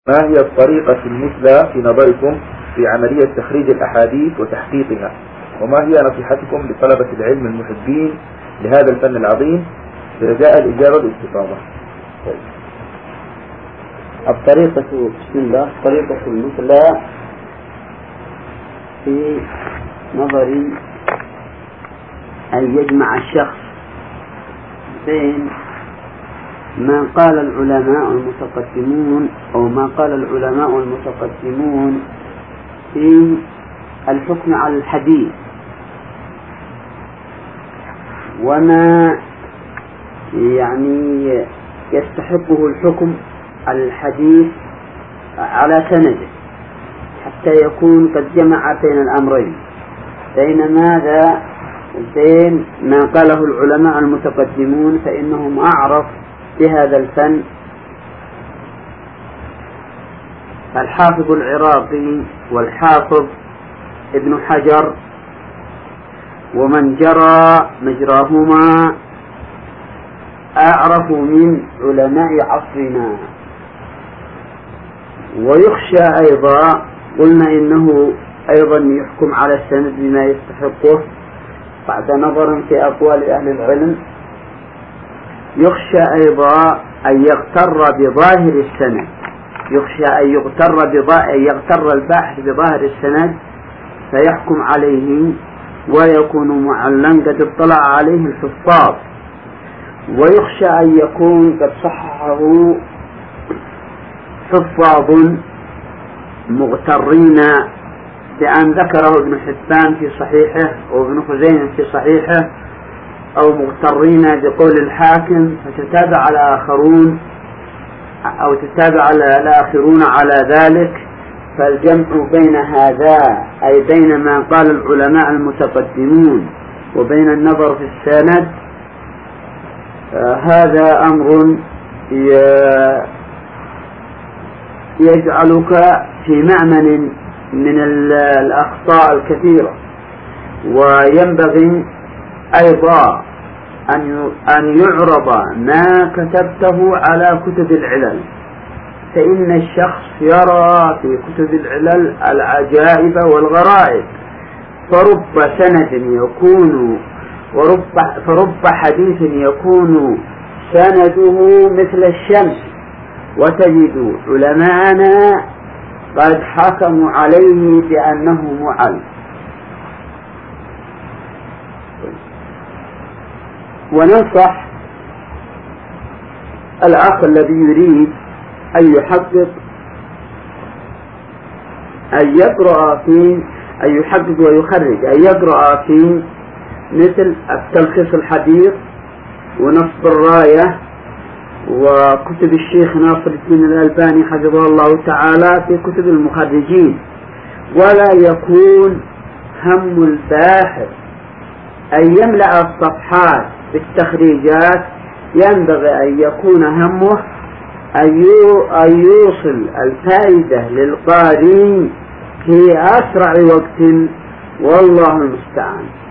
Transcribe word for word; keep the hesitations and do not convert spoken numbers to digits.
ما هي الطريقة المثلى في نظركم في عملية تخريج الأحاديث وتحقيقها؟ وما هي نصيحتكم لطلبة العلم المحبين لهذا الفن العظيم برجاء الإجابة باستفاضة؟ الطريقة بسم الله الطريقة المثلى في نظري أن يجمع الشخص بين ما قال العلماء المتقدمون أو ما قال العلماء المتقدمون في الحكم على الحديث وما يعني يستحقه الحكم على الحديث على سنده حتى يكون قد جمع بين الأمرين، بين ماذا؟ بين ما قاله العلماء المتقدمون فإنهم أعرف بهذا الفن، الحافظ العراقي والحافظ ابن حجر ومن جرى مجراهما أعرف من علماء عصرنا. ويخشى أيضا قلنا إنه أيضا يحكم على السند بما يستحقه بعد نظر في أقوال أهل العلم. يخشى أيضا أن يغتر بظاهر السند، يخشى أن يغتر بظاهر أن يغتر الباحث بظاهر السند فيحكم عليه ويكون معلا قد اطلع عليه الحفاظ. ويخشى أن يكون قد صححه حفاظ مغترين بأن ذكره ابن حبان في صحيحه وابن خزيمة في صحيحه، أو مغترين بقول الحاكم فتتابع الآخرون أو تتابع الآخرون على ذلك. فالجمع بين هذا أي بين ما قال العلماء المتقدمون وبين النظر في السند آه هذا أمر يجعلك في مأمن من الأخطاء الكثيرة. وينبغي أيضا أن يعرض ما كتبته على كتب العلل، فإن الشخص يرى في كتب العلل العجائب والغرائب، فرب سند يكون ورب فرب حديث يكون سنده مثل الشمس، وتجد علماءنا قد حكموا عليه بأنه معل. وننصح الأخ الذي يريد أن يحقق أن يقرأ في أن يحقق ويخرج أن يقرأ في مثل التلخيص الحديث ونصب الراية وكتب الشيخ ناصر الدين الألباني حفظه الله تعالى في كتب المخرجين، ولا يكون هم الباحث أن يملأ الصفحات بالتخريجات، ينبغي أن يكون همه أن يوصل الفائدة للقارئ في أسرع وقت، والله المستعان.